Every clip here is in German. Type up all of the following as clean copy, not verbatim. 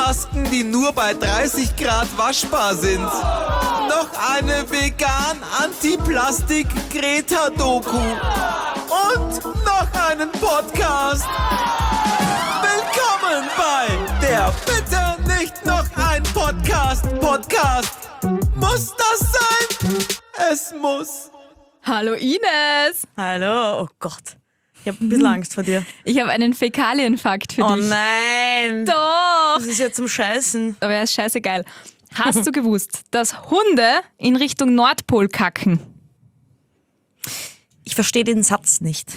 Masken, die nur bei 30 Grad waschbar sind. Noch eine vegan-Anti-Plastik-Greta-Doku. Und noch einen Podcast. Willkommen bei der Bitte nicht noch ein Podcast. Muss das sein? Es muss. Hallo Ines. Hallo, oh Gott. Ich habe ein bisschen Angst vor dir. Ich habe einen Fäkalienfakt für Oh dich. nein. Doch. Das ist ja zum Scheißen. Aber er ist scheißegal. Hast du gewusst, dass Hunde in Richtung Nordpol kacken? Ich verstehe den Satz nicht.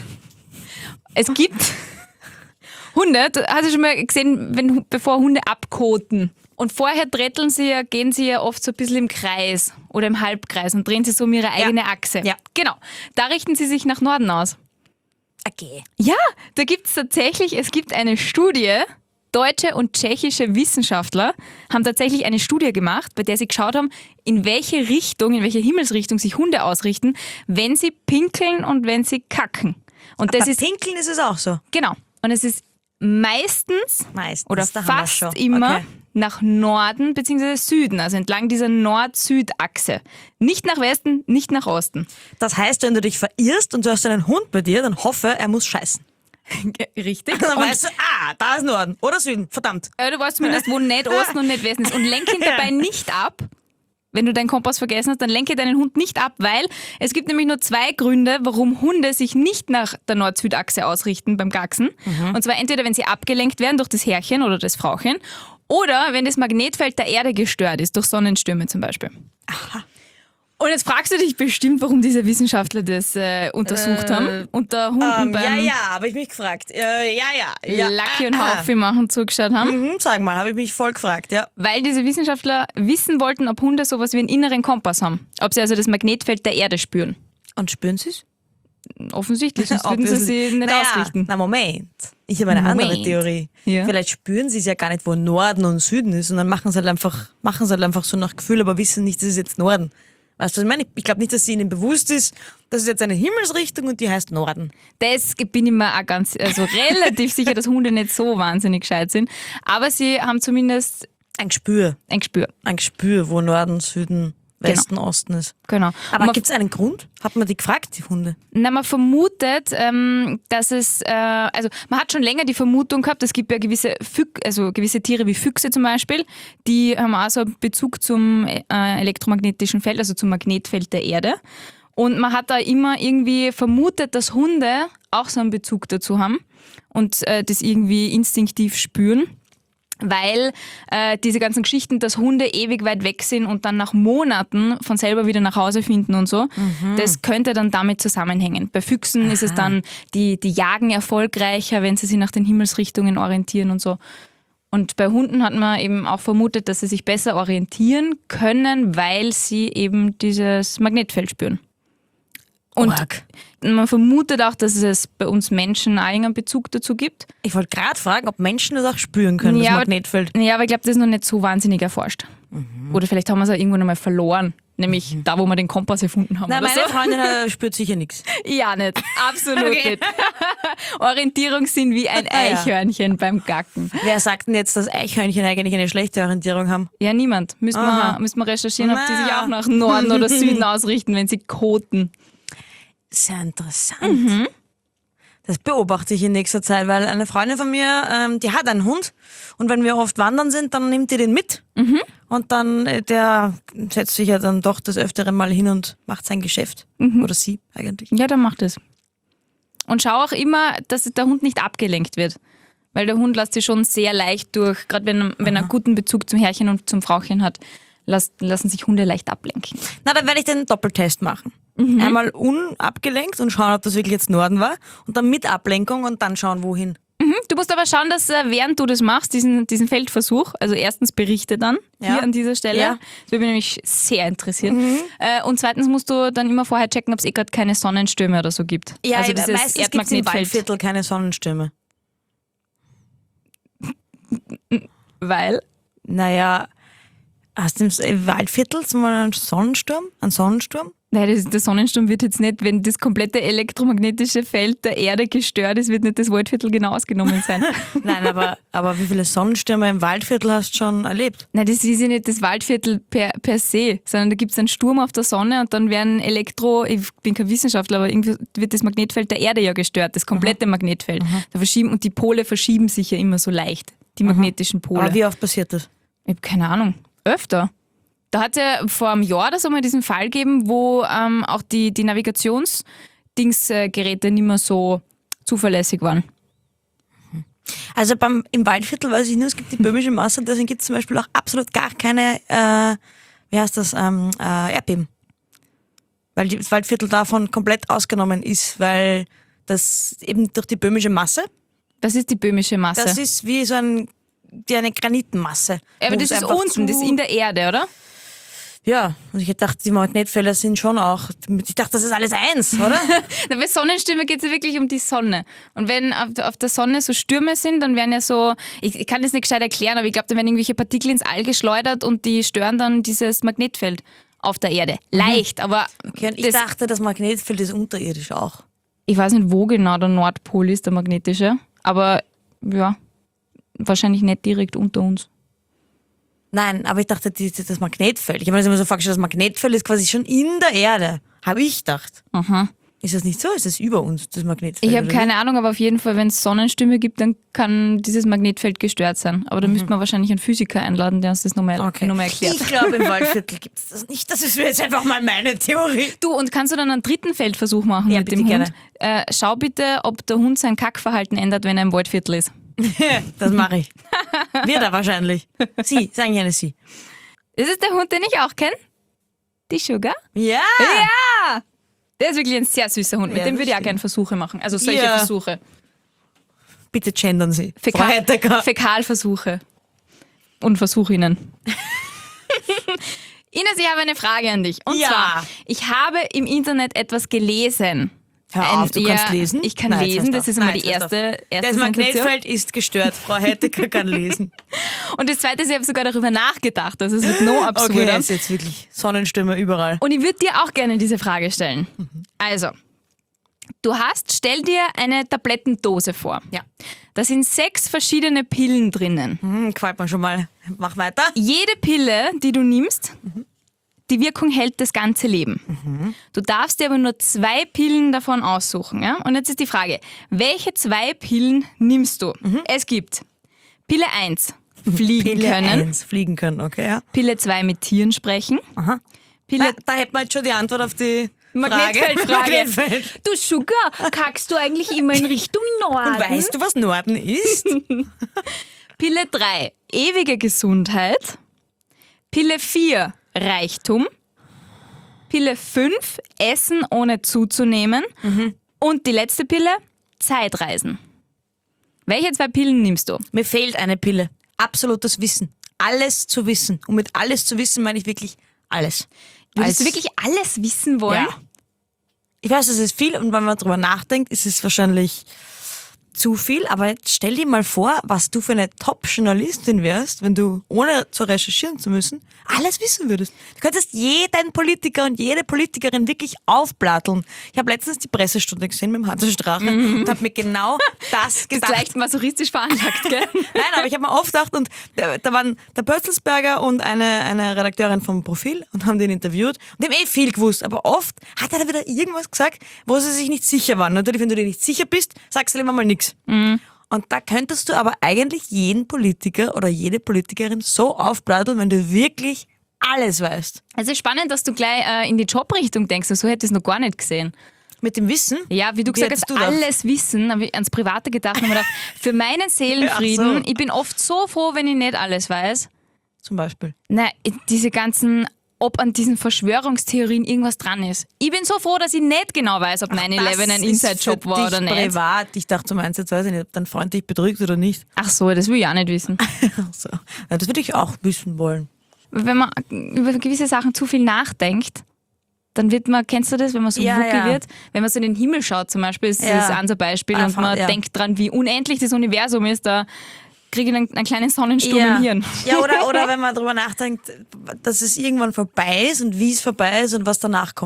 Es gibt Hunde, hast du schon mal gesehen, bevor Hunde abkoten und vorher gehen sie ja oft so ein bisschen im Kreis oder im Halbkreis und drehen sie so um ihre eigene Achse. Ja. Genau, da richten sie sich nach Norden aus. Okay. Ja, da gibt es tatsächlich, eine Studie, deutsche und tschechische Wissenschaftler haben tatsächlich eine Studie gemacht, bei der sie geschaut haben, in welche Himmelsrichtung sich Hunde ausrichten, wenn sie pinkeln und wenn sie kacken. Und das Bei ist Pinkeln ist es auch so. genau. Und es ist meistens oder da haben wir's fast schon. immer Okay. nach Norden bzw. Süden, also entlang dieser Nord-Süd-Achse. Nicht nach Westen, nicht nach Osten. Das heißt, wenn du dich verirrst und du hast einen Hund bei dir, dann hoffe, er muss scheißen. Richtig. Dann Und weißt du, da ist Norden oder Süden. Verdammt. du weißt zumindest, wo nicht Osten und nicht Westen ist. Und lenk ihn dabei nicht ab. Wenn du deinen Kompass vergessen hast, dann lenke deinen Hund nicht ab, weil es gibt nämlich nur 2 Gründe, warum Hunde sich nicht nach der Nord-Süd-Achse ausrichten beim Gacksen. Und zwar entweder, wenn sie abgelenkt werden durch das Herrchen oder das Frauchen oder wenn das Magnetfeld der Erde gestört ist, durch Sonnenstürme zum Beispiel. Aha. Und jetzt fragst du dich bestimmt, warum diese Wissenschaftler das untersucht haben und da Hunden beim habe ich mich gefragt. Lucky und Haufi machen zugeschaut haben. Sag mal, habe ich mich voll gefragt, ja. Weil diese Wissenschaftler wissen wollten, ob Hunde sowas wie einen inneren Kompass haben. Ob sie also das Magnetfeld der Erde spüren. Und spüren sie es? Offensichtlich, sonst würden sie sich nicht ausrichten. Na Moment. Ich habe eine andere Theorie. Ja. Vielleicht spüren sie es ja gar nicht, wo Norden und Süden ist und dann machen sie halt einfach so nach Gefühl, aber wissen nicht, das ist jetzt Norden. Weißt du, was ich meine? Ich glaube nicht, dass sie ihnen bewusst ist, das ist jetzt eine Himmelsrichtung und die heißt Norden. Das bin ich mir auch relativ sicher, dass Hunde nicht so wahnsinnig gescheit sind. Aber sie haben zumindest Ein Gespür. ein Gespür. Ein Gespür, wo Norden, Süden, Westen, Osten ist. Genau. Aber Und gibt es einen Grund? Hat man die gefragt, die Hunde? man vermutet, dass es, man hat schon länger die Vermutung gehabt, es gibt ja gewisse Tiere wie Füchse zum Beispiel, die haben auch so einen Bezug zum elektromagnetischen Feld, also zum Magnetfeld der Erde. Und man hat da immer irgendwie vermutet, dass Hunde auch so einen Bezug dazu haben und das irgendwie instinktiv spüren. Weil diese ganzen Geschichten, dass Hunde ewig weit weg sind und dann nach Monaten von selber wieder nach Hause finden und so, das könnte dann damit zusammenhängen. Bei Füchsen ist es dann, die jagen erfolgreicher, wenn sie sich nach den Himmelsrichtungen orientieren und so. Und bei Hunden hat man eben auch vermutet, dass sie sich besser orientieren können, weil sie eben dieses Magnetfeld spüren. Und man vermutet auch, dass es bei uns Menschen auch einen Bezug dazu gibt. Ich wollte gerade fragen, ob Menschen das auch spüren können, das Magnetfeld. Ja, aber ich glaube, das ist noch nicht so wahnsinnig erforscht. Oder vielleicht haben wir es auch irgendwann einmal verloren. Nämlich da, wo wir den Kompass erfunden haben. Nein, oder meine so. Freundin spürt sicher nichts. Ja, nicht. Absolut nicht. Orientierung sind wie ein Eichhörnchen beim Gacken. Wer sagt denn jetzt, dass Eichhörnchen eigentlich eine schlechte Orientierung haben? Ja, niemand. Müssen wir recherchieren, ob die sich auch nach Norden oder Süden ausrichten, wenn sie koten. Sehr interessant. Das beobachte ich in nächster Zeit, weil eine Freundin von mir, die hat einen Hund und wenn wir oft wandern sind, dann nimmt die den mit und dann, der setzt sich ja dann doch das Öfteren mal hin und macht sein Geschäft. Oder sie eigentlich. Ja, dann macht es. Und schau auch immer, dass der Hund nicht abgelenkt wird. Weil der Hund lässt sich schon sehr leicht durch, gerade wenn er einen guten Bezug zum Herrchen und zum Frauchen hat, lassen sich Hunde leicht ablenken. Na, dann werde ich den Doppeltest machen. Einmal unabgelenkt und schauen, ob das wirklich jetzt Norden war und dann mit Ablenkung und dann schauen, wohin. Du musst aber schauen, dass während du das machst, diesen Feldversuch, also erstens berichte dann hier an dieser Stelle. Ja. Das würde mich nämlich sehr interessieren. Und zweitens musst du dann immer vorher checken, ob es gerade keine Sonnenstürme oder so gibt. Ja, also meistens gibt es im Waldviertel keine Sonnenstürme. Weil? Naja, hast du im Waldviertel mal einen Sonnensturm? Einen Sonnensturm? Nein, der Sonnensturm wird jetzt nicht, wenn das komplette elektromagnetische Feld der Erde gestört ist, wird nicht das Waldviertel genau ausgenommen sein. Nein, aber wie viele Sonnenstürme im Waldviertel hast du schon erlebt? Nein, das ist ja nicht das Waldviertel per se, sondern da gibt es einen Sturm auf der Sonne und dann werden ich bin kein Wissenschaftler, aber irgendwie wird das Magnetfeld der Erde ja gestört, das komplette Magnetfeld. Und die Pole verschieben sich ja immer so leicht, die magnetischen Pole. Aber wie oft passiert das? Ich habe keine Ahnung, öfter. Da hat es ja vor einem Jahr oder so mal diesen Fall gegeben, wo auch die Navigationsgeräte nicht mehr so zuverlässig waren. Also im Waldviertel weiß ich nur, es gibt die böhmische Masse, deswegen gibt es zum Beispiel auch absolut gar keine, Erdbeben. Weil das Waldviertel davon komplett ausgenommen ist, weil das eben durch die böhmische Masse, Das ist die böhmische Masse. das ist wie so eine Granitenmasse. Aber wo das es ist einfach unten, das ist in der Erde, oder? Ja, und ich dachte, die Magnetfelder sind schon auch, ich dachte, das ist alles eins, oder? Na, bei Sonnenstürmen geht es ja wirklich um die Sonne. Und wenn auf der Sonne so Stürme sind, dann werden ja so, ich kann das nicht gescheit erklären, aber ich glaube, da werden irgendwelche Partikel ins All geschleudert und die stören dann dieses Magnetfeld auf der Erde. Leicht, aber Okay, und ich dachte, das Magnetfeld ist unterirdisch auch. ich weiß nicht, wo genau der Nordpol ist, der magnetische, aber ja, wahrscheinlich nicht direkt unter uns. Nein, aber ich dachte, das Magnetfeld, ich habe mir das immer so vorgestellt, das Magnetfeld ist quasi schon in der Erde, habe ich gedacht. Aha. Ist das nicht so? Ist das über uns, das Magnetfeld? Ich habe oder keine Ahnung, aber auf jeden Fall, wenn es Sonnenstürme gibt, dann kann dieses Magnetfeld gestört sein. Aber da müsste man wahrscheinlich einen Physiker einladen, der uns das nochmal erklärt. Ich glaube, im Waldviertel gibt es das nicht. Das ist jetzt einfach mal meine Theorie. Du, und kannst du dann einen dritten Feldversuch machen Ja, mit bitte, dem gerne. Hund? Schau bitte, ob der Hund sein Kackverhalten ändert, wenn er im Waldviertel ist. Das mache ich. Wird er wahrscheinlich. Sie, sagen gerne Sie. Das ist der Hund, den ich auch kenne. Die Sugar. Ja! Ja! Der ist wirklich ein sehr süßer Hund. Mit Ja, dem das würde ich auch stimmt. gerne Versuche machen. Also solche Ja. Versuche. Bitte gendern Sie. Frau Heidegger. Fäkalversuche. Und Versuchinnen. Ines, ich habe eine Frage an dich. Und Ja. zwar, ich habe im Internet etwas gelesen. Hör auf, du kannst lesen? Ich kann Nein, jetzt lesen, hörst das du ist auf. einmal Nein, die jetzt hörst erste Das Sensation. Magnetfeld ist gestört. Frau Heidegger kann lesen. Und das zweite ist, ich habe sogar darüber nachgedacht. Also es wird noch absurder. Okay, ist jetzt wirklich Sonnenstürme überall. Und ich würde dir auch gerne diese Frage stellen. Also, stell dir eine Tablettendose vor. Ja. Da sind 6 verschiedene Pillen drinnen. Gefällt mir schon mal. Mach weiter. Jede Pille, die du nimmst, die Wirkung hält das ganze Leben. Du darfst dir aber nur 2 Pillen davon aussuchen. Ja? Und jetzt ist die Frage, welche 2 Pillen nimmst du? Es gibt Pille 1, fliegen Pille können. 1, fliegen können, okay, ja. Pille 2, mit Tieren sprechen. Aha. Pille Da hätten wir jetzt schon die Antwort auf die Magnetfeldfrage. Magnetfeld. Du Sugar, kackst du eigentlich immer in Richtung Norden? Und weißt du, was Norden ist? Pille 3, ewige Gesundheit. Pille 4, Reichtum. Pille 5, Essen ohne zuzunehmen. Und die letzte Pille, Zeitreisen. Welche 2 Pillen nimmst du? Mir fehlt eine Pille. Absolutes Wissen. Alles zu wissen. Und mit alles zu wissen meine ich wirklich alles. Würdest du wirklich alles wissen wollen? Ja. Ich weiß, es ist viel und wenn man drüber nachdenkt, ist es wahrscheinlich zu viel, aber jetzt stell dir mal vor, was du für eine Top-Journalistin wärst, wenn du, ohne zu recherchieren zu müssen, alles wissen würdest. Du könntest jeden Politiker und jede Politikerin wirklich aufplatteln. Ich habe letztens die Pressestunde gesehen mit dem Hans Strache und habe mir genau das Das ist gedacht. leicht masochistisch veranlagt, gell? Nein, aber ich habe mir oft gedacht, und da waren der Pötzelsberger und eine Redakteurin vom Profil und haben den interviewt und die haben viel gewusst, aber oft hat er da wieder irgendwas gesagt, wo sie sich nicht sicher waren. Natürlich, wenn du dir nicht sicher bist, sagst du lieber mal nichts. Und da könntest du aber eigentlich jeden Politiker oder jede Politikerin so aufplatteln, wenn du wirklich alles weißt. Also spannend, dass du gleich in die Jobrichtung denkst. So hätte ich es noch gar nicht gesehen. Mit dem Wissen? Ja, wie du gesagt hast, hättest du das? alles wissen, habe ich ans Private gedacht und mir gedacht, für meinen Seelenfrieden, Ach so. ich bin oft so froh, wenn ich nicht alles weiß. Zum Beispiel. Nein, diese ganzen, ob an diesen Verschwörungstheorien irgendwas dran ist. Ich bin so froh, dass ich nicht genau weiß, ob 9/11 ein Inside-Job war oder nicht. Privat. Ich dachte zum Einsatz, weiß ich nicht, ob dein Freund dich betrügt oder nicht. Ach so, das will ich auch nicht wissen. So. Ja, das würde ich auch wissen wollen. Wenn man über gewisse Sachen zu viel nachdenkt, dann wird man, kennst du das, wenn man so Ja, wuckel ja. wird? Wenn man so in den Himmel schaut zum Beispiel, ist Ja. das ein so Beispiel Einfach, und man ja. denkt dran, wie unendlich das Universum ist, da kriege ich einen kleinen Sonnensturm im Hirn. Ja, oder wenn man darüber nachdenkt, dass es irgendwann vorbei ist und wie es vorbei ist und was danach kommt.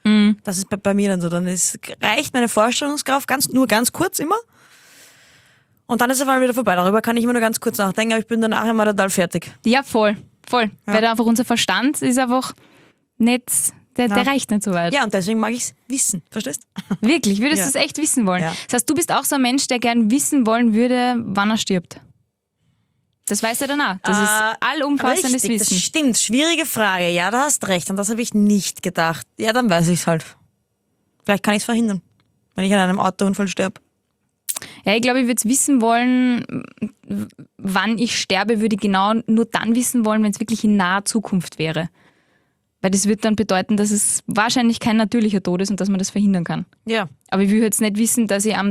Das ist bei mir dann so. Dann reicht meine Vorstellungskraft nur ganz kurz immer. Und dann ist es auf einmal wieder vorbei. Darüber kann ich immer nur ganz kurz nachdenken, aber ich bin danach immer total fertig. Ja, voll. Weil da einfach unser Verstand ist einfach nicht, der reicht nicht so weit. Ja, und deswegen mag ich es wissen. Verstehst? Wirklich, würdest du es echt wissen wollen? Ja. Das heißt, du bist auch so ein Mensch, der gern wissen wollen würde, wann er stirbt. Das weißt du dann auch. Das ist allumfassendes Richtig, Wissen. das stimmt. Schwierige Frage. Ja, da hast recht. Und das habe ich nicht gedacht. Ja, dann weiß ich es halt. Vielleicht kann ich es verhindern, wenn ich an einem Autounfall sterbe. Ja, ich glaube, ich würde es wissen wollen, wann ich sterbe, würde ich genau nur dann wissen wollen, wenn es wirklich in naher Zukunft wäre. Weil das wird dann bedeuten, dass es wahrscheinlich kein natürlicher Tod ist und dass man das verhindern kann. Ja. Aber ich will jetzt nicht wissen, dass ich am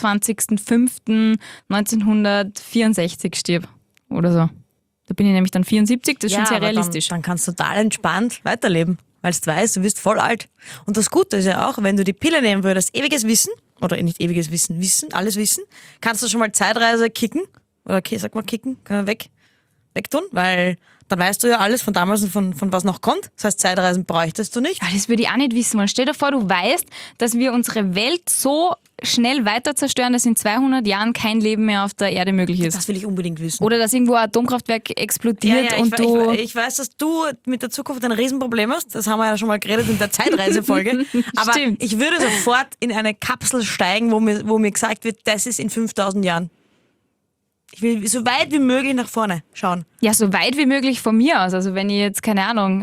23.05.1964 stirb oder so. Da bin ich nämlich dann 74, das ist schon sehr aber realistisch. Dann kannst du total entspannt weiterleben, weil du weißt, du wirst voll alt. Und das Gute ist ja auch, wenn du die Pille nehmen würdest, ewiges Wissen, oder nicht ewiges Wissen, alles Wissen, kannst du schon mal Zeitreise kicken, oder sag mal kicken, kann man wegtun, weil dann weißt du ja alles von damals und von was noch kommt. Das heißt, Zeitreisen bräuchtest du nicht. Aber das würde ich auch nicht wissen wollen. Stell dir vor, du weißt, dass wir unsere Welt so schnell weiter zerstören, dass in 200 Jahren kein Leben mehr auf der Erde möglich ist. Das will ich unbedingt wissen. Oder dass irgendwo ein Atomkraftwerk explodiert und du... Ich weiß, dass du mit der Zukunft ein Riesenproblem hast. Das haben wir ja schon mal geredet in der Zeitreisefolge. Aber Stimmt. ich würde sofort in eine Kapsel steigen, wo mir gesagt wird, das ist in 5000 Jahren. Ich will so weit wie möglich nach vorne schauen. Ja, so weit wie möglich von mir aus. Also wenn ich jetzt, keine Ahnung,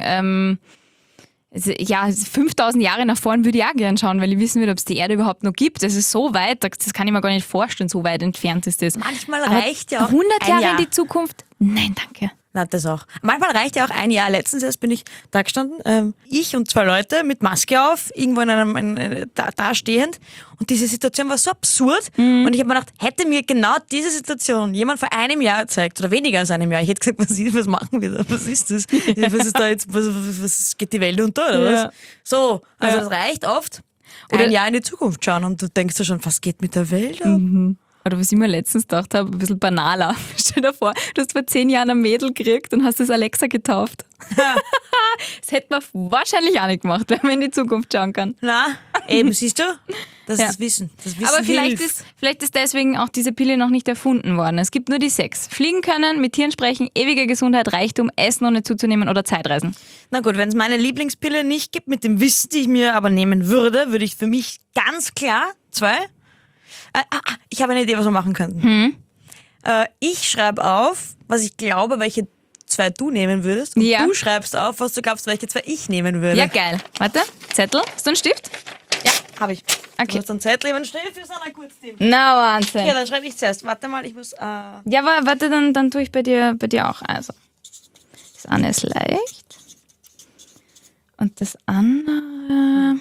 5000 Jahre nach vorne würde ich auch gerne schauen, weil ich wissen will, ob es die Erde überhaupt noch gibt. Das ist so weit, das kann ich mir gar nicht vorstellen, so weit entfernt ist das. Manchmal Aber reicht ja auch 100 ein Jahre Jahr. in die Zukunft? Nein, danke. Na, das auch. Manchmal reicht ja auch ein Jahr. Letztens erst bin ich da gestanden, ich und 2 Leute mit Maske auf, irgendwo da stehend. Und diese Situation war so absurd. Und ich habe mir gedacht, hätte mir genau diese Situation jemand vor einem Jahr gezeigt, oder weniger als einem Jahr, ich hätte gesagt, was machen wir da? Was ist das? Was ist da jetzt, was geht die Welt unter, oder Ja. was? So, also Ja. das reicht oft. Oder- Ein Jahr in die Zukunft schauen und du denkst dir schon, was geht mit der Welt ab? Oder was ich mir letztens gedacht habe, ein bisschen banaler. Stell dir vor, du hast vor 10 Jahren ein Mädel gekriegt und hast das Alexa getauft. Das hätte man wahrscheinlich auch nicht gemacht, wenn man in die Zukunft schauen kann. Na, eben, siehst du? Das Ja. ist das Wissen. Das Wissen Aber vielleicht hilft. ist deswegen auch diese Pille noch nicht erfunden worden. Es gibt nur die 6. Fliegen können, mit Tieren sprechen, ewige Gesundheit, Reichtum, Essen ohne zuzunehmen oder Zeitreisen. Na gut, wenn es meine Lieblingspille nicht gibt, mit dem Wissen, die ich mir aber nehmen würde, würde ich für mich ganz klar 2. Ich habe eine Idee, was wir machen könnten. Ich schreibe auf, was ich glaube, welche 2 du nehmen würdest. Und Ja. du schreibst auf, was du glaubst, welche 2 ich nehmen würde. Ja, geil. Warte, Zettel. Hast du einen Stift? Ja, habe ich. Okay. Du hast einen Zettel, einen Stift für so ein Kurzteam. Na, Wahnsinn. Ja, dann schreibe ich zuerst. Warte mal, ich muss... Ja, aber warte, dann tue ich bei dir auch. Also, das eine ist leicht. Und das andere...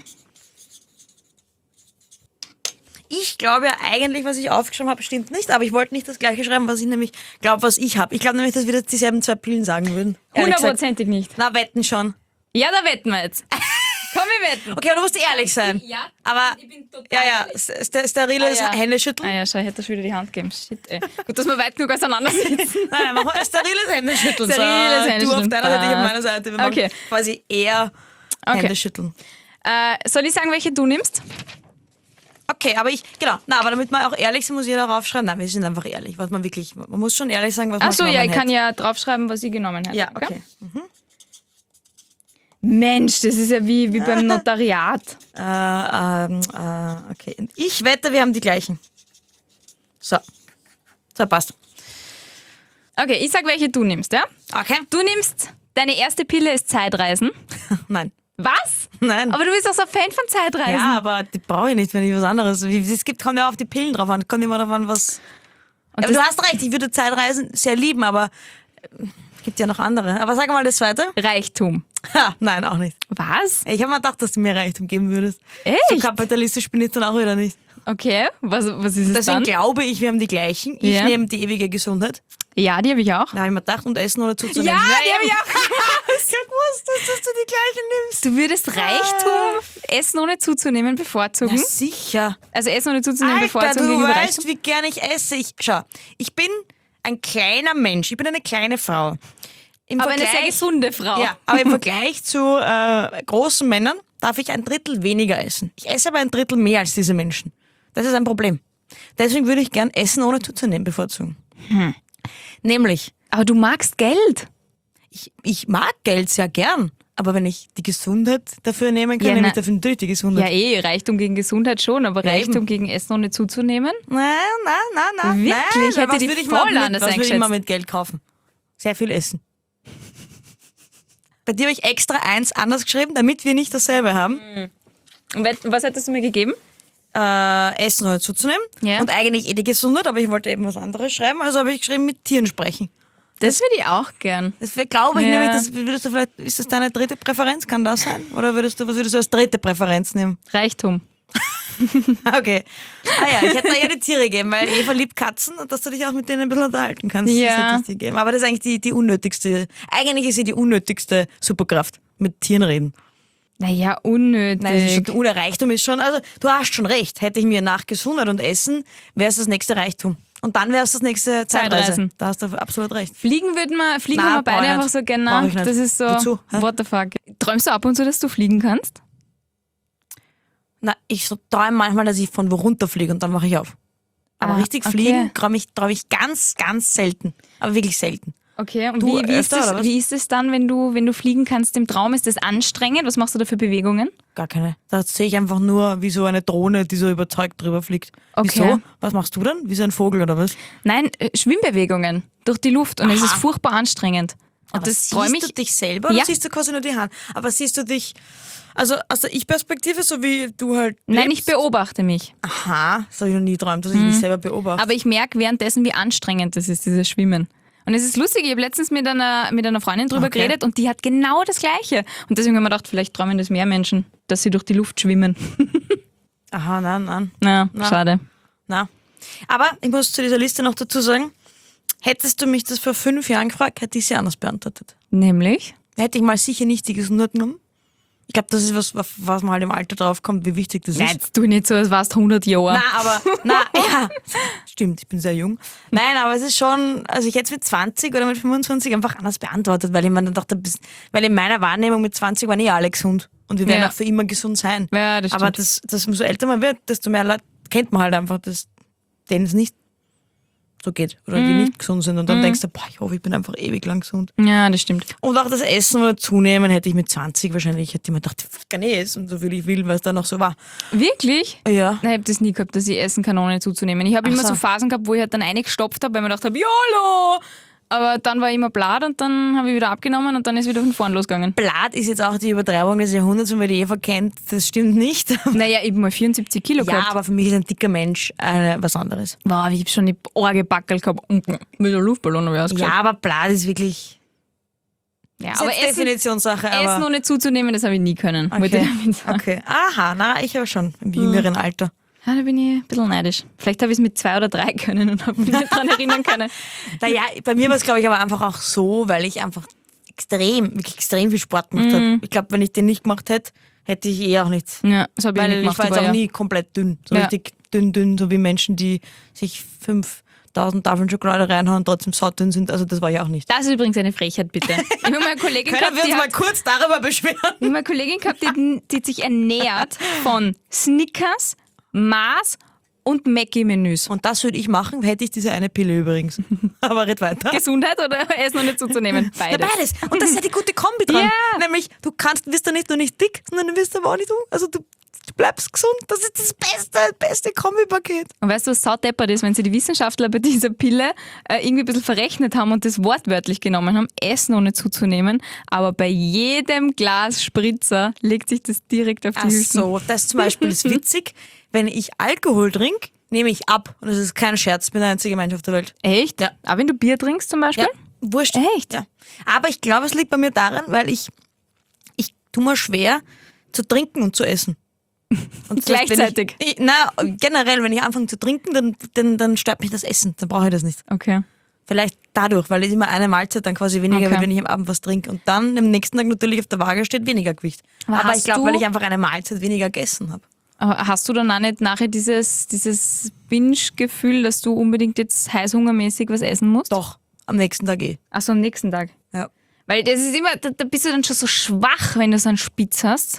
Ich glaube ja eigentlich, was ich aufgeschrieben habe, stimmt nicht, aber ich wollte nicht das gleiche schreiben, was ich nämlich glaube, was ich habe. Ich glaube nämlich, dass wir jetzt dieselben 2 Pillen sagen würden. Ehrlich gesagt. 100%ig nicht. Na, wetten schon. Ja, da wetten wir jetzt. Komm, wir wetten. Okay, aber du musst ehrlich sein. Ja, Aber, ich bin total ja, ehrlich. steriles Ah, ja. Händeschütteln. Ah ja, schau, ich hätte schon wieder die Hand gegeben. Shit, ey. Gut, dass wir weit genug auseinander sitzen. Nein, machen wir ein steriles Händeschütteln. Steriles Du auf Händeschütteln. deiner Seite, ich auf Passt. meiner Seite. Wir machen Okay. quasi eher Okay. Händeschütteln. Soll ich sagen, welche du nimmst? Okay, aber aber damit wir auch ehrlich sind, muss jeder aufschreiben. Nein, wir sind einfach ehrlich, was man wirklich, man muss schon ehrlich sagen, was man Achso, ja, genommen ich kann hätte. ja draufschreiben, was ich genommen hätte. Ja, okay. Mensch, das ist ja wie beim Notariat. Okay. Und ich wette, wir haben die gleichen. So, passt. Okay, ich sag, welche du nimmst, ja? Okay. Du nimmst, deine erste Pille ist Zeitreisen. Nein. Was? Nein. Aber du bist doch so ein Fan von Zeitreisen. Ja, aber die brauche ich nicht, wenn ich was anderes. Wie es gibt, kommt ja auf die Pillen drauf an. Kommt immer davon, was. Und Aber das du hast recht, ich würde Zeitreisen sehr lieben, aber gibt ja noch andere. Aber sag mal das zweite. Reichtum. Ha, nein, auch nicht. Was? Ich habe mir gedacht, dass du mir Reichtum geben würdest. Echt? So kapitalistisch bin ich dann auch wieder nicht. Okay, was ist es Deswegen dann? glaube ich, wir haben die gleichen. Ich Ja. nehme die ewige Gesundheit. Ja, die habe ich auch. Da habe ich mir gedacht, und Essen oder zuzunehmen. Ja, die habe ich auch. Ich gewusst, dass du die gleichen nimmst. Du würdest Reichtum, Essen ohne zuzunehmen, bevorzugen? Ja, sicher. Also Essen ohne zuzunehmen, Alter, bevorzugen du gegenüber weißt, Reichtum? wie gern ich esse. Ich bin ein kleiner Mensch. Ich bin eine kleine Frau. Im Aber eine sehr Vergleich- gesunde Frau. Ja, aber im Vergleich zu großen Männern, darf ich 1/3 weniger essen. Ich esse aber 1/3 mehr als diese Menschen. Das ist ein Problem. Deswegen würde ich gern Essen ohne zuzunehmen bevorzugen. Nämlich, Aber du magst Geld. ich mag Geld sehr gern, aber wenn ich die Gesundheit dafür nehmen kann, Ja, nehme ich na- dafür natürlich die Gesundheit. Ja, Reichtum gegen Gesundheit schon, aber Ja, Reichtum eben. gegen Essen ohne zuzunehmen? Nein. Wirklich? Nein, Ich hätte was die würde ich voll mal anders was würde ich mal eingeschätzt. mit Geld kaufen? Sehr viel essen. Bei dir habe ich extra 1 anders geschrieben, damit wir nicht dasselbe haben. Und was hättest du mir gegeben? Essen oder zuzunehmen. Ja. Und eigentlich die Gesundheit, aber ich wollte eben was anderes schreiben, also habe ich geschrieben, mit Tieren sprechen. Das würde ich auch gern. Das glaube ich Ja. nämlich, würdest du vielleicht, ist das deine 3. Präferenz, kann das sein? Oder was würdest du als 3. Präferenz nehmen? Reichtum. Okay. Ich hätte da ja die Tiere gegeben, weil Eva liebt Katzen und dass du dich auch mit denen ein bisschen unterhalten kannst. Ja. Das hätte ich dir gegeben. Aber das ist eigentlich die unnötigste, eigentlich ist sie die unnötigste Superkraft. Mit Tieren reden. Naja, unnötig. Nein, das ist schon, Reichtum ist schon, also du hast schon recht. Hätte ich mir nach Gesundheit und Essen, wäre es das nächste Reichtum. Und dann wäre es das nächste Zeitreise. Zeitreisen. Da hast du absolut recht. Fliegen wir Nein, beide brauch ich einfach nicht. so gerne Brauch nach. ich nicht. Das ist so, Wozu? Hä? what the fuck. Träumst du ab und zu, dass du fliegen kannst? Na, ich so träume manchmal, dass ich von wo runterfliege und dann mache ich auf. Aber Ah, richtig okay. fliegen träume ich ganz, ganz selten. Aber wirklich selten. Okay, und Du wie ist öfter, oder was? wie ist es dann, wenn du fliegen kannst im Traum? Ist das anstrengend? Was machst du da für Bewegungen? Gar keine. Da sehe ich einfach nur wie so eine Drohne, die so überzeugt drüber fliegt. Okay. Wieso? Was machst du dann? Wie so ein Vogel oder was? Nein, Schwimmbewegungen durch die Luft und es ist furchtbar anstrengend. Und Aber das träume siehst ich. du dich selber oder Ja. siehst du quasi nur die Hand? Aber siehst du dich, also aus der Ich-Perspektive, so wie du halt Nein, lebst? ich beobachte mich. Aha, das habe ich noch nie geträumt, dass ich mich selber beobachte. Aber ich merke währenddessen, wie anstrengend das ist, dieses Schwimmen. Und es ist lustig, ich habe letztens mit einer Freundin drüber Okay. geredet und die hat genau das Gleiche. Und deswegen haben wir gedacht, vielleicht träumen das mehr Menschen, dass sie durch die Luft schwimmen. Aha, nein. Na, Na. schade. Na. Aber ich muss zu dieser Liste noch dazu sagen, hättest du mich das vor 5 Jahren gefragt, hätte ich sie anders beantwortet. Nämlich? Hätte ich mal sicher nicht die Gesundheit genommen. Ich glaube, das ist was man halt im Alter drauf kommt, wie wichtig das Nein, ist. jetzt tu nicht so, als warst 100 Jahre. Ja, stimmt, ich bin sehr jung. Nein, aber es ist schon, also ich hätte es mit 20 oder mit 25 einfach anders beantwortet, weil ich mir dann dachte, weil in meiner Wahrnehmung mit 20 waren alle gesund und wir werden Ja. auch für immer gesund sein. Ja, das aber stimmt. umso älter man wird, desto mehr Leute kennt man halt einfach, denen es nicht so geht oder die nicht gesund sind und dann denkst du, boah, ich hoffe, ich bin einfach ewig lang gesund. Ja, das stimmt. Und auch das Essen oder Zunehmen hätte ich mit 20 wahrscheinlich, hätte ich mir gedacht, ich kann essen, so viel ich will, weil es dann noch so war. Wirklich? Ja. Nein, ich habe das nie gehabt, dass ich essen kann, ohne zuzunehmen. Ich habe immer so. so Phasen gehabt, wo ich halt dann eingestopft habe, weil ich mir gedacht habe, YOLO! Aber dann war ich immer blatt und dann habe ich wieder abgenommen und dann ist wieder von vorn losgegangen. Blatt ist jetzt auch die Übertreibung des Jahrhunderts und wer die Eva kennt, das stimmt nicht. Naja, eben mal 74 Kilo Ja, gehabt. aber für mich ist ein dicker Mensch was anderes. Wow, ich habe schon die Orge Backel gehabt. Mit der Luftballon habe ich Ja, ausgeschaut. aber Blatt ist wirklich Ja, ist aber jetzt Essen Definitionssache. Aber ohne zuzunehmen, das habe ich nie können. wollte ich damit sagen. Okay. Aha, na, ich aber schon im jüngeren Alter. Ja, da bin ich ein bisschen neidisch. Vielleicht habe ich es mit 2 oder 3 können und habe mich nicht daran erinnern können. Naja, bei mir war es, glaube ich, aber einfach auch so, weil ich einfach wirklich extrem viel Sport gemacht habe. Ich glaube, wenn ich den nicht gemacht hätte, hätte ich auch nichts. Ja, das habe ich Weil nicht ich gemacht. war jetzt aber auch ja. nie komplett dünn. So Ja. richtig dünn, so wie Menschen, die sich 5000 Tafeln Schokolade reinhauen und trotzdem saudünn sind. Also das war ich auch nicht. Das ist übrigens eine Frechheit, bitte. Ich habe mal eine Kollegin Können gehabt, wir uns die mal hat, kurz darüber beschweren? ich hab mal eine Kollegin gehabt, die hat sich ernährt von Snickers, Mars und Mackie-Menüs. Und das würde ich machen, hätte ich diese eine Pille übrigens. Aber red weiter. Gesundheit oder Essen und nicht zuzunehmen? Ja, Beides. beides. Und das ist ja die gute Kombi dran. Ja. Nämlich, wirst du nicht nur nicht dick, sondern du wirst aber auch nicht also du bleibst gesund. Das ist das beste Kombipaket. Und weißt du, was saudeppert ist, wenn sie die Wissenschaftler bei dieser Pille irgendwie ein bisschen verrechnet haben und das wortwörtlich genommen haben, Essen ohne zuzunehmen, aber bei jedem Glas Spritzer legt sich das direkt auf die Ach Hüften. so, das zum Beispiel ist witzig. Wenn ich Alkohol trinke, nehme ich ab. Und das ist kein Scherz, ich bin der einzige Mensch auf der Welt. Echt? Ja. Aber wenn du Bier trinkst zum Beispiel? Ja, wurscht. Echt? Ja. Aber ich glaube, es liegt bei mir daran, weil ich tue mir schwer zu trinken und zu essen. Und das heißt, Gleichzeitig? Generell, wenn ich anfange zu trinken, dann stört mich das Essen. Dann brauche ich das nicht. Okay. Vielleicht dadurch, weil es immer eine Mahlzeit dann quasi weniger Okay. wird, wenn ich am Abend was trinke. Und dann am nächsten Tag natürlich auf der Waage steht weniger Gewicht. Aber Aber hast ich glaube, du- weil ich einfach eine Mahlzeit weniger gegessen habe. Aber hast du dann auch nicht nachher dieses Binge-Gefühl, dass du unbedingt jetzt heißhungermäßig was essen musst? Doch, am nächsten Tag eh. Achso, am nächsten Tag. Ja. Weil das ist immer, da bist du dann schon so schwach, wenn du so einen Spitz hast.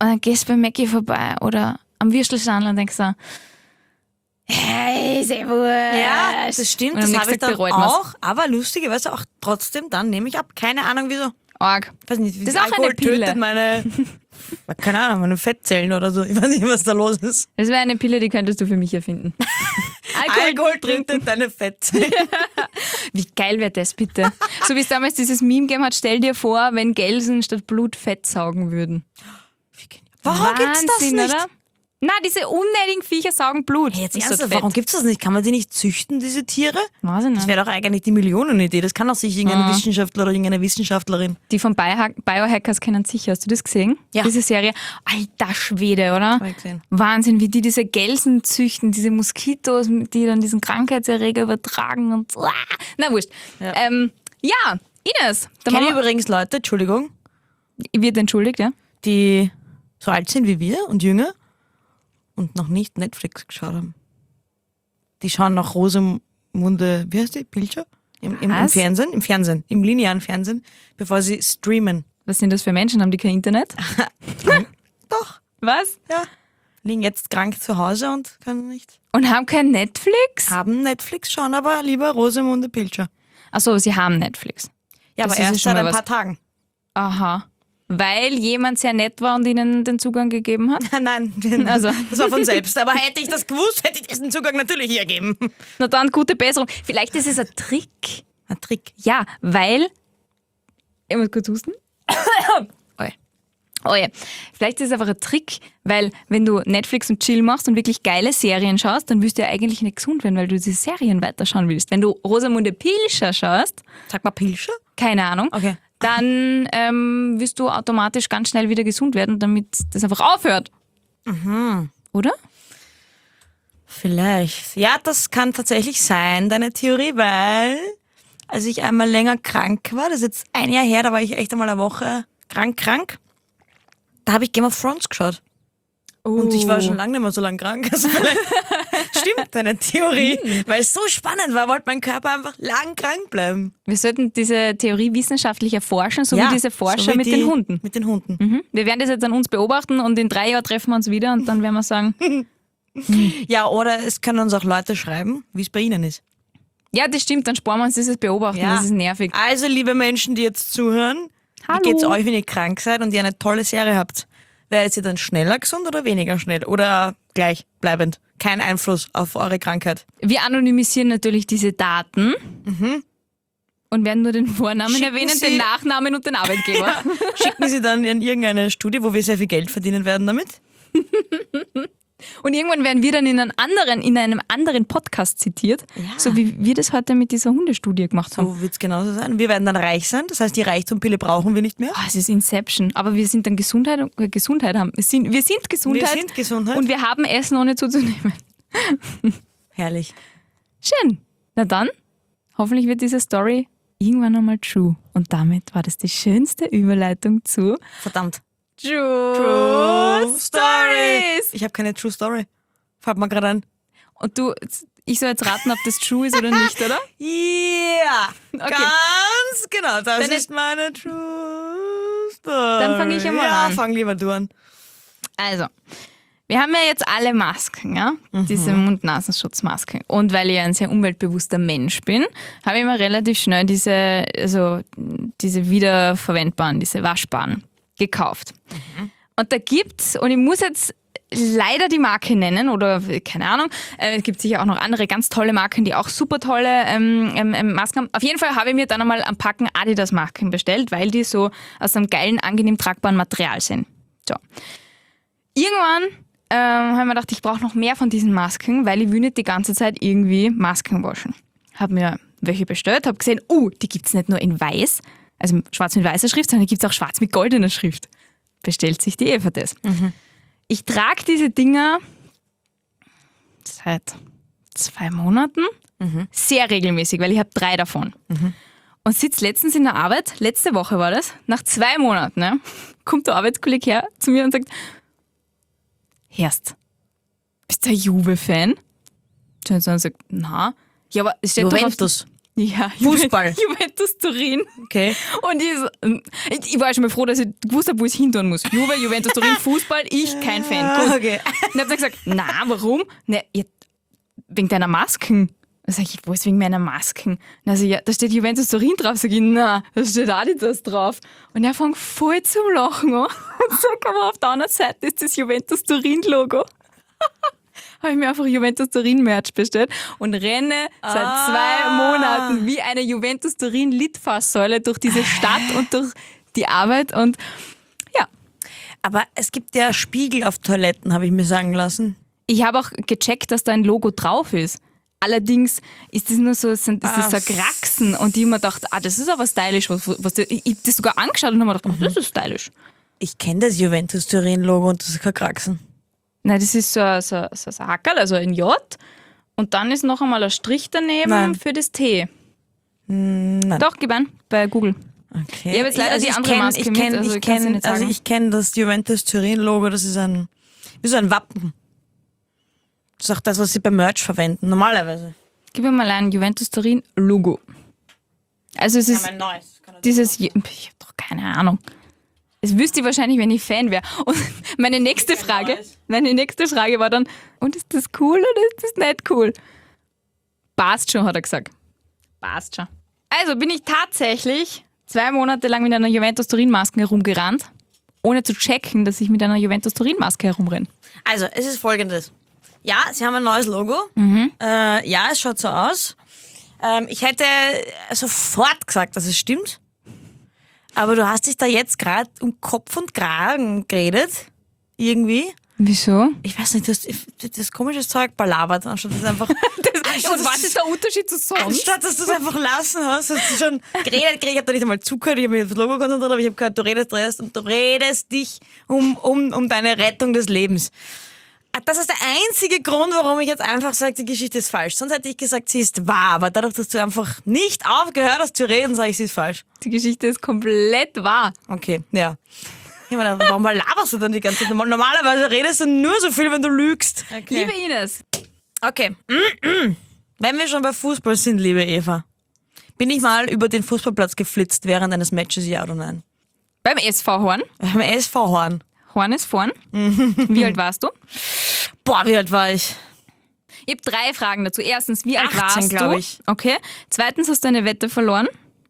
Und dann gehst du bei Mackie vorbei oder am Würstelstand und denkst so, hey, sehr wohl. Ja, das stimmt, Und am das habe nächsten ich Tag dann bereut man's. auch. Aber lustigerweise auch trotzdem, dann nehme ich ab. Keine Ahnung wieso. Arg. Ich weiß nicht, wie Das viel ist auch eine Alkohol Pille. tötet meine, keine Ahnung, meine Fettzellen oder so. Ich weiß nicht, was da los ist. Das wäre eine Pille, die könntest du für mich erfinden. Alkohol tötet deine Fettzellen. Wie geil wäre das bitte? So wie es damals dieses Meme gegeben hat, stell dir vor, wenn Gelsen statt Blut Fett saugen würden. Warum gibt's das Wahnsinn, nicht? oder? Na, diese unnötigen Viecher saugen Blut. Jetzt Das ist ernsthaft, so warum fett. gibt's das nicht? Kann man die nicht züchten, diese Tiere? Weiß ich nicht. Das wäre doch eigentlich die Millionenidee. Das kann doch sich irgendein Wissenschaftler oder irgendeine Wissenschaftlerin. Die von Biohackers kennen sicher. Hast du das gesehen? Ja. Diese Serie. Alter Schwede, oder? Hab ich gesehen. Wahnsinn, wie die diese Gelsen züchten, diese Moskitos, die dann diesen Krankheitserreger übertragen und na wurscht. Ja. Ja, Ines, da Kenne machen wir, übrigens Leute, Entschuldigung, wird entschuldigt, ja? die so alt sind wie wir und jünger und noch nicht Netflix geschaut haben. Die schauen nach Rosamunde, wie heißt die? Pilcher? Im Was? Fernsehen, im linearen Fernsehen, bevor sie streamen. Was sind das für Menschen? Haben die kein Internet? Doch, Was? ja. Liegen jetzt krank zu Hause und können nicht. Und haben kein Netflix? Haben Netflix, schauen aber lieber Rosamunde Pilcher. Achso, sie haben Netflix. Ja, Das aber ist ja erst schon seit mal ein was. paar Tagen. Aha. Weil jemand sehr nett war und ihnen den Zugang gegeben hat? Nein, Also. das war von selbst. Aber hätte ich das gewusst, hätte ich diesen Zugang natürlich hergeben. Na dann, gute Besserung. Vielleicht ist es ein Trick. Ein Trick. Ja, weil... Ich muss kurz husten. Oh ja. Vielleicht ist es einfach ein Trick, weil wenn du Netflix und Chill machst und wirklich geile Serien schaust, dann wirst du ja eigentlich nicht gesund werden, weil du diese Serien weiterschauen willst. Wenn du Rosamunde Pilcher schaust, Sag mal Pilcher? keine Ahnung, Okay. dann wirst du automatisch ganz schnell wieder gesund werden, damit das einfach aufhört. Oder? Vielleicht. Ja, das kann tatsächlich sein, deine Theorie, weil als ich einmal länger krank war, das ist jetzt ein Jahr her, da war ich echt einmal eine Woche krank, da habe ich Game of Thrones geschaut. Und ich war schon lange nicht mehr so lang krank. Also vielleicht stimmt deine Theorie, weil es so spannend war, wollte mein Körper einfach lang krank bleiben. Wir sollten diese Theorie wissenschaftlich erforschen, so Ja, wie diese Forscher so wie mit den Hunden. Mit den Hunden. Mhm. Wir werden das jetzt an uns beobachten und in 3 Jahren treffen wir uns wieder und dann werden wir sagen, Ja, oder es können uns auch Leute schreiben, wie es bei ihnen ist. ja, das stimmt, dann sparen wir uns dieses Beobachten, das ist nervig. Also, liebe Menschen, die jetzt zuhören, Hallo. wie geht's euch, wenn ihr krank seid und ihr eine tolle Serie habt? Werdet ihr dann schneller gesund oder weniger schnell? Oder gleichbleibend? Kein Einfluss auf eure Krankheit. Wir anonymisieren natürlich diese Daten und werden nur den Vornamen Schicken erwähnen, Sie- den Nachnamen und den Arbeitgeber. Schicken sie dann in irgendeine Studie, wo wir sehr viel Geld verdienen werden damit? Und irgendwann werden wir dann in einem anderen Podcast zitiert, so wie wir das heute mit dieser Hundestudie gemacht haben. So wird's genauso sein. Wir werden dann reich sein, das heißt, die Reichtumpille brauchen wir nicht mehr. Es ist Inception, aber wir sind dann Gesundheit haben. Wir sind Gesundheit. Wir sind Gesundheit. Und wir haben Essen ohne zuzunehmen. Herrlich. Schön. Na dann, hoffentlich wird diese Story irgendwann einmal true. Und damit war das die schönste Überleitung zu Verdammt. True Stories. Ich habe keine True Story. Fällt mir gerade ein. Und ich soll jetzt raten, ob das true ist oder nicht, oder? Ja, ganz genau. Das Dann ist meine True Story. Dann fang ich einmal ja, an. fang lieber du an. Also, wir haben ja jetzt alle Masken, ja? Diese Mund-Nasenschutzmasken. Und weil ich ein sehr umweltbewusster Mensch bin, habe ich mir relativ schnell diese wiederverwendbaren, diese waschbaren gekauft. Und da gibt's, und ich muss jetzt leider die Marke nennen oder keine Ahnung, es gibt sicher auch noch andere ganz tolle Marken, die auch super tolle Masken haben. Auf jeden Fall habe ich mir dann einmal ein Packen Adidas-Masken bestellt, weil die so aus einem geilen, angenehm tragbaren Material sind. So. Irgendwann habe ich mir gedacht, ich brauche noch mehr von diesen Masken, weil ich will nicht die ganze Zeit irgendwie Masken waschen. Habe mir welche bestellt, habe gesehen, die gibt's nicht nur in weiß, also schwarz mit weißer Schrift, sondern die gibt's auch schwarz mit goldener Schrift. Bestellt sich die Eva das. Ich trage diese Dinger seit 2 Monaten sehr regelmäßig, weil ich habe 3 davon. Und sitze letztens in der Arbeit, letzte Woche war das, nach 2 Monaten, ne, kommt der Arbeitskollege her zu mir und sagt, Herst, bist du ein Juve-Fan? Und sagt, na. Ja, aber es steht doch auf, Juventus. Ja, Fußball. Juventus Turin. Okay. Und ich war schon mal froh, dass ich gewusst habe, wo ich hin tun muss. Juve, Juventus Turin, Fußball, ich kein Fan. Gut. Okay. Und hab dann gesagt, na, warum? Ne, wegen deiner Masken. Dann sag ich, wo ist wegen meiner Masken? Also ja, da steht Juventus Turin drauf. Sag ich, na, da steht Adidas drauf. Und er fängt voll zum Lachen an. Und sagt, aber auf der anderen Seite ist das Juventus Turin Logo. Habe ich mir einfach Juventus Turin Merch bestellt und renne seit 2 Monaten wie eine Juventus Turin Litfaßsäule durch diese Stadt und durch die Arbeit und ja. Aber es gibt ja Spiegel auf Toiletten, habe ich mir sagen lassen. Ich habe auch gecheckt, dass da ein Logo drauf ist. Allerdings ist das nur so, ist das so Kraxen und ich mir gedacht, das ist aber stylisch. Ich habe das sogar angeschaut und habe mir gedacht, das ist stylisch. Ich kenne das Juventus Turin Logo und das ist kein Kraxen. Nein, das ist so ein Hackerl, also ein J. Und dann ist noch einmal ein Strich daneben für das T. Nein. Doch, gib an, bei Google. Okay. Ich habe jetzt leider die andere Maske mit, also ich kann's dir nicht sagen. Ich kenne das Juventus Turin Logo, das ist wie so ein Wappen. Das ist auch das, was sie beim Merch verwenden, normalerweise. Gib mir mal ein Juventus Turin Logo. Also es ist neues. ich habe doch keine Ahnung. Das wüsste ich wahrscheinlich, wenn ich Fan wäre. Und meine nächste Frage war dann, und ist das cool oder ist das nicht cool? Passt schon, hat er gesagt. Passt schon. Also bin ich tatsächlich 2 Monate lang mit einer Juventus Turin Maske herumgerannt, ohne zu checken, dass ich mit einer Juventus Turin Maske herumrenne. Also, es ist folgendes. Ja, sie haben ein neues Logo. Ja, es schaut so aus. Ich hätte sofort gesagt, dass es stimmt. Aber du hast dich da jetzt gerade um Kopf und Kragen geredet. Irgendwie. Wieso? Ich weiß nicht, du hast das komische Zeug balabert, anstatt das einfach. Und was ist der Unterschied zu sonst? Anstatt dass du es einfach lassen hast du schon geredet. Ich habe da nicht einmal zugehört, ich habe mich auf das Logo konzentriert, aber ich habe gehört, du redest dich um deine Rettung des Lebens. Das ist der einzige Grund, warum ich jetzt einfach sage, die Geschichte ist falsch. Sonst hätte ich gesagt, sie ist wahr. Aber dadurch, dass du einfach nicht aufgehört hast zu reden, sage ich, sie ist falsch. Die Geschichte ist komplett wahr. Okay, ja. Ich meine, warum laberst du dann die ganze Zeit? Normalerweise redest du nur so viel, wenn du lügst. Okay. Liebe Ines. Okay. Wenn wir schon bei Fußball sind, liebe Eva, bin ich mal über den Fußballplatz geflitzt während eines Matches, ja oder nein? Beim SV Horn. Beim SV Horn. Horn ist vorn. Wie alt warst du? Boah, wie alt war ich? Ich habe 3 Fragen dazu. Erstens, wie alt 18, warst du? glaube ich. Okay. Zweitens, hast du eine Wette verloren.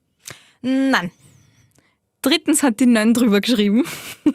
Nein. Drittens hat die Nönn drüber geschrieben.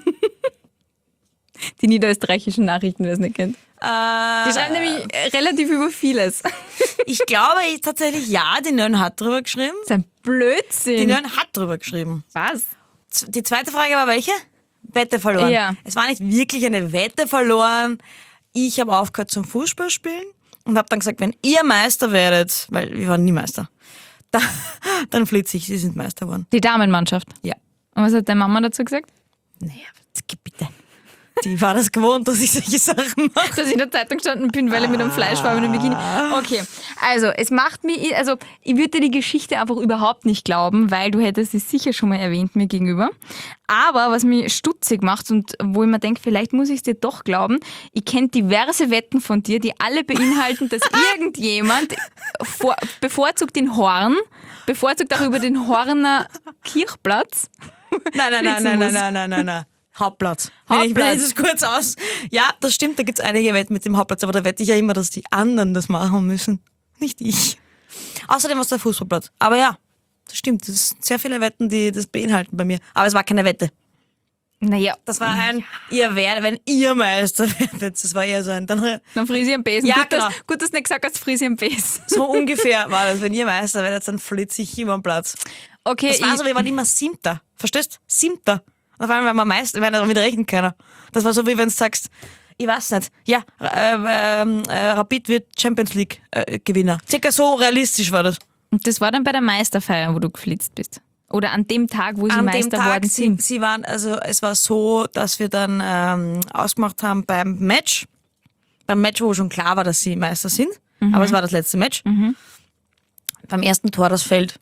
Die niederösterreichischen Nachrichten, wer es nicht kennt. Die schreiben nämlich relativ über vieles. Ich glaube tatsächlich, ja, die Nönn hat drüber geschrieben. Das ist ein Blödsinn. Die Nönn hat drüber geschrieben. Was? Die zweite Frage war welche? Wette verloren. Ja. Es war nicht wirklich eine Wette verloren. Ich habe aufgehört zum Fußballspielen und habe dann gesagt, wenn ihr Meister werdet, weil wir waren nie Meister, dann flitze ich, sie sind Meister geworden. Die Damenmannschaft. Ja. Und was hat deine Mama dazu gesagt? Naja, bitte. Die war das gewohnt, dass ich solche Sachen mache. Dass ich in der Zeitung gestanden bin, weil ich mit einem fleischfarbenen Bikini. Okay, also es macht mich, also ich würde dir die Geschichte einfach überhaupt nicht glauben, weil du hättest sie sicher schon mal erwähnt mir gegenüber. Aber was mich stutzig macht und wo ich mir denke, vielleicht muss ich es dir doch glauben, ich kenne diverse Wetten von dir, die alle beinhalten, dass irgendjemand bevorzugt den Horn, bevorzugt auch über den Horner Kirchplatz. Nein. Hauptplatz. Ich blende es kurz aus. Ja, das stimmt, da gibt's einige Wetten mit dem Hauptplatz, aber da wette ich ja immer, dass die anderen das machen müssen. Nicht ich. Außerdem was der Fußballplatz. Aber ja, das stimmt. Das sind sehr viele Wetten, die das beinhalten bei mir. Aber es war keine Wette. Naja. Das war wenn ihr Meister werdet. Das war eher so ein... Dann Frisi am Besen. Ja, gut, dass du nicht gesagt hast, Frisi am Besen. so ungefähr war das. Wenn ihr Meister werdet, dann flitze ich immer am Platz. Okay. Das war so, wir waren immer Siebter. Verstehst? Siebter. Auf einmal waren wir Meister, weil damit rechnet keiner. Das war so, wie wenn du sagst, ich weiß nicht, ja, Rapid wird Champions League Gewinner. Circa so realistisch war das. Und das war dann bei der Meisterfeier, wo du geflitzt bist? Oder an dem Tag, wo sie Meister worden sind? Sie waren, also es war so, dass wir dann ausgemacht haben beim Match, wo schon klar war, dass sie Meister sind, aber es war das letzte Match. Beim ersten Tor, das fällt,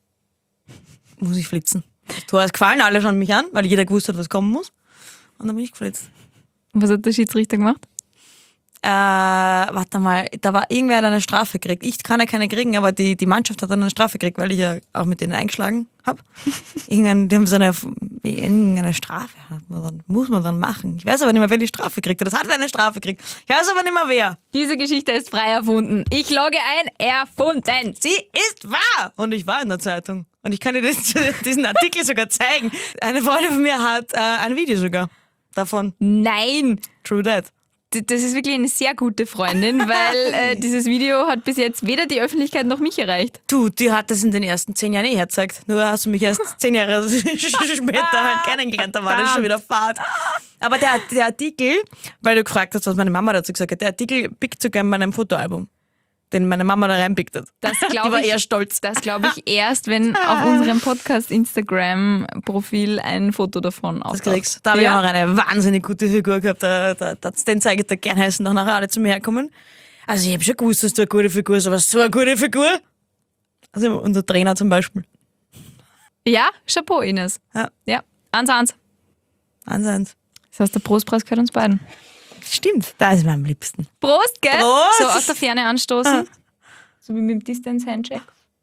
muss ich flitzen. Das Tor ist gefallen, alle schauen mich an, weil jeder gewusst hat, was kommen muss. Und dann bin ich geflitzt. Was hat der Schiedsrichter gemacht? Warte mal, da war irgendwer hat eine Strafe gekriegt. Ich kann ja keine kriegen, aber die Mannschaft hat dann eine Strafe gekriegt, weil ich ja auch mit denen eingeschlagen habe. Die haben so irgendeine Strafe, muss man dann machen. Ich weiß aber nicht mehr, wer die Strafe kriegt. Das hat eine Strafe gekriegt. Ich weiß aber nicht mehr, wer. Diese Geschichte ist frei erfunden. Ich logge ein, erfunden. Sie ist wahr! Und ich war in der Zeitung. Und ich kann dir diesen Artikel sogar zeigen. Eine Freundin von mir hat ein Video sogar davon. Nein, True that. das ist wirklich eine sehr gute Freundin, weil dieses Video hat bis jetzt weder die Öffentlichkeit noch mich erreicht. Du, die hat das in den ersten 10 Jahren hergezeigt. Nur hast du mich erst 10 Jahre später halt kennengelernt, da war das schon wieder Fahrt. Aber der Artikel, weil du gefragt hast, was meine Mama dazu gesagt hat, der Artikel pickt sogar in meinem Fotoalbum, den meine Mama da reinpickt hat. Das Die war glaube ich, eher stolz. das glaube ich erst, wenn auf unserem Podcast-Instagram-Profil ein Foto davon Das auftaucht. kriegst. Da habe ich Ja. auch noch eine wahnsinnig gute Figur gehabt. Den zeige ich dir gerne, heißen noch nachher alle zu mir herkommen. Also ich habe schon gewusst, dass du eine gute Figur hast, aber so eine gute Figur. Also unser Trainer zum Beispiel. Ja, Chapeau, Ines. Ja. 1-1. 1-1. Das heißt, der Prostpreis gehört uns beiden. Stimmt, da ist mir am liebsten. Prost, gell? Prost. So aus der Ferne anstoßen. So wie mit dem Distance-Handshake.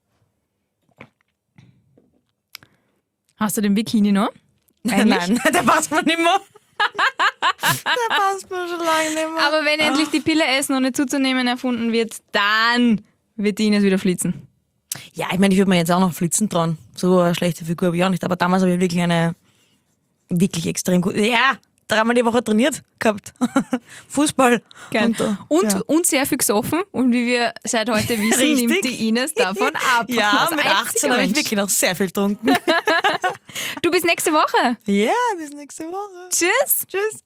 Hast du den Bikini noch? Eigentlich? Nein, der passt mir nicht mehr. Der passt mir schon lange nicht mehr. Aber wenn endlich die Pille Essen ohne zuzunehmen erfunden wird, dann wird die Ines wieder flitzen. Ja, ich meine, ich würde mir jetzt auch noch flitzen trauen. So eine schlechte Figur habe ich auch nicht. Aber damals habe ich wirklich extrem gut. Ja, 3-mal die Woche trainiert gehabt. Fußball. Geil. Und ja. sehr viel gesoffen. Und wie wir seit heute wissen, Richtig. nimmt die Ines davon ab. Ja, Als mit einziger 18 habe ich Mensch. wirklich noch sehr viel getrunken. Du bis nächste Woche. Ja, bis nächste Woche. Tschüss. Tschüss.